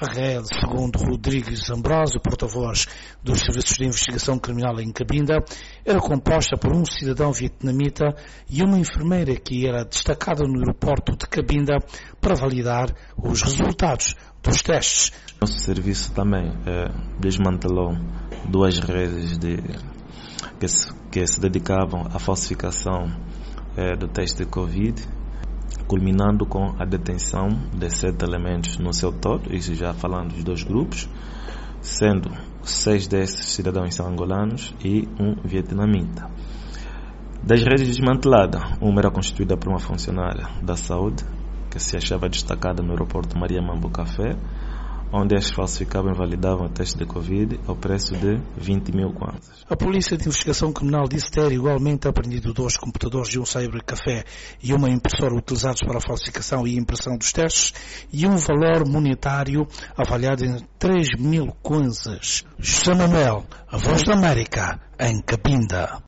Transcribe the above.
A rede, segundo Rodrigues Ambrosio, porta-voz dos Serviços de Investigação Criminal em Cabinda, era composta por um cidadão vietnamita e uma enfermeira que era destacada no aeroporto de Cabinda para validar os resultados dos testes. Nosso serviço também desmantelou duas redes que se dedicavam à falsificação do teste de Covid, culminando com a detenção de 7 elementos no seu todo, isso já falando dos dois grupos, sendo 6 desses cidadãos são angolanos e um vietnamita. Das redes desmanteladas, uma era constituída por uma funcionária da saúde, que se achava destacada no aeroporto Maria Mambo Café, onde as falsificavam e validavam o teste de Covid ao preço de 20 mil kwanzas. A Polícia de Investigação Criminal disse ter igualmente apreendido 2 computadores de um cybercafé e uma impressora utilizados para a falsificação e impressão dos testes e um valor monetário avaliado em 3 mil kwanzas. José Manuel, a Voz da América, em Cabinda.